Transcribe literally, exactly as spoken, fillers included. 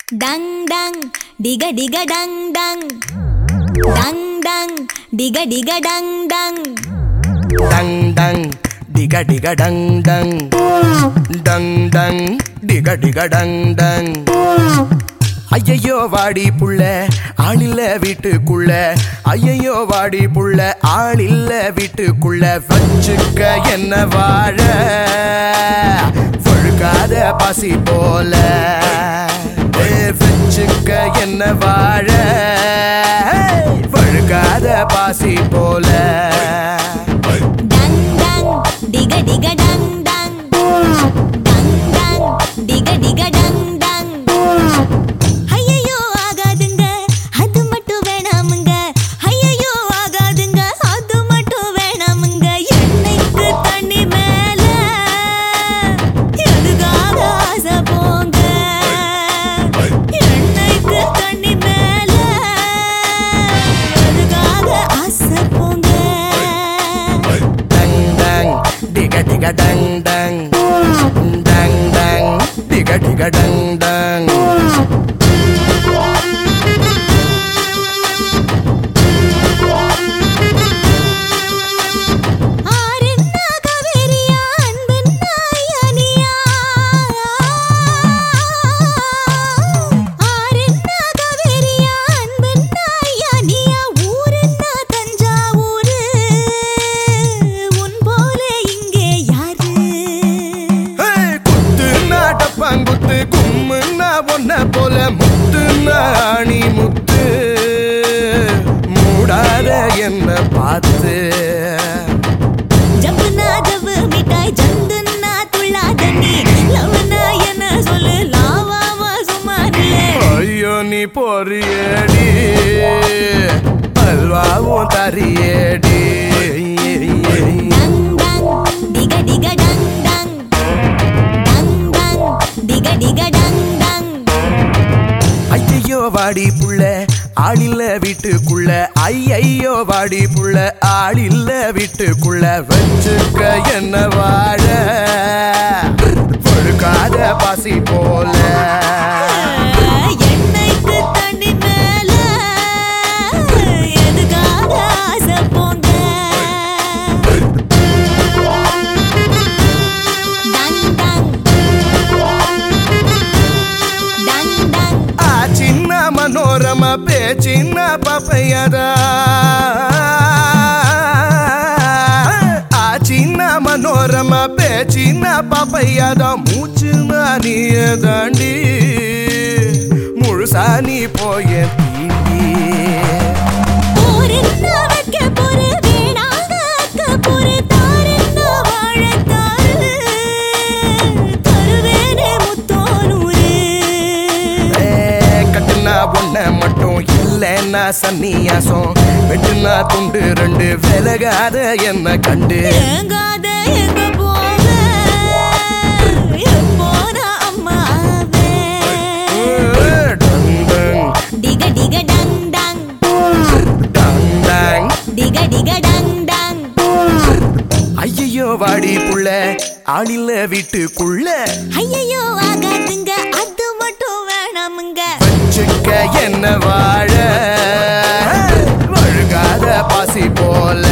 Dang dang, diga diga dang dang. Dang dang, diga diga dang dang. Dang dang, diga diga dang dang. Dang dang, diga diga dang dang. ஐயையோ வாடி புள்ள ஆளில்ல வீட்டுக்குள்ள ஐயையோ வாடி புள்ள ஆளில்ல வீட்டுக்குள்ள வச்சுக்க என்ன வாழ வழுக்காத பாசி போல வச்சுக்க என்ன வாழ வழுக்காத பாசி போல Dang dang, diga diga dang dang. Dang dang, diga diga dang dang. ஐயையோ ஆகாதுங்க அது மட்டும் வேணாமுங்க ஐயையோ ஆகாதுங்க அது மட்டும் வேணாமுங்க எண்ணெய்க்கு தண்ணி மேல எதுக்காக ஆசை போங்க எண்ணெய்க்கு தண்ணி மேல எதுக்காக ஆசை போங்க Dang dang, diga diga dang dang. Dang dang, diga diga dang dang. ஆரென்னா காவேரியா அன்பென்னா ஐயானியா ஆரென்னா காவேரியா அன்பென்னா ஐயானியா ஊரென்னா Thanjavur உன் போல இங்கே யாரு Hey, குத்துனா டப்பாங்குத்து கும்முன்னா ஒன்ன போல முத்துனா ஆணி முத்து மூடாத என்ன பார்த்து ஜம்புனா ஜவ்வு மிட்டாய் ஜந்துன்னா துள்ளாத நீ லவ்னா என்ன சொல்லு லாவாவா சும்மா நில்லு ஐயோ நீ பொறியடி அல்வாவும் தரியடி Dang dang, diga diga dang dang. Dang dang, diga diga dang dang. ஐயையோ வாடி புள்ள ஆளில்ல வீட்டுக்குள்ள ஐயையோ வாடி புள்ள ஆளில்ல வீட்டுக்குள்ள வச்சுக்க என்ன வாழ வழுக்காத பாசி போல எண்ணெய்க்கு தண்ணி மேல எதுக்காக ஆசை போங்க Dang dang. Dang dang. ಆ ಚಿನ್ನ ಮನೋರಮ ಪೇ ಚಿನ್ನ ಪಪಯದ ಆ ಚಿನ್ನ ಮನೋರಮ ಪೇ ಚಿನ್ನ ಪಪಯದ ಮೂಚು ನಾನಿಯ ದಾಂಡಿ முழுசா நீ போய தீண்டி போரென்னா வைக்க போரு வேணாங்க அக்க போரு தாரென்னா வாழத்தாரு தருவேனே முத்தோனூரு கட்டுனா ஒன்ன மட்டும் இல்லைன்னா சன்னியாசம் வெட்டுனா துண்டு ரெண்டு விலகாத என்ன கண்டு ஏங்காத எங்க போக எப்போனா அம்மா ஆவே டங் டங் டிக டிக டங் டங் டங் டங் டிக டிக டங் டங் ஐயையோ வாடி புள்ள ஆளில்ல வீட்டுக்குள்ள ஐயையோ ஆகாதுங்க அது மட்டும் வேணாமுங்க வச்சுக்க என்ன வாழ வழுகாத பாசி போல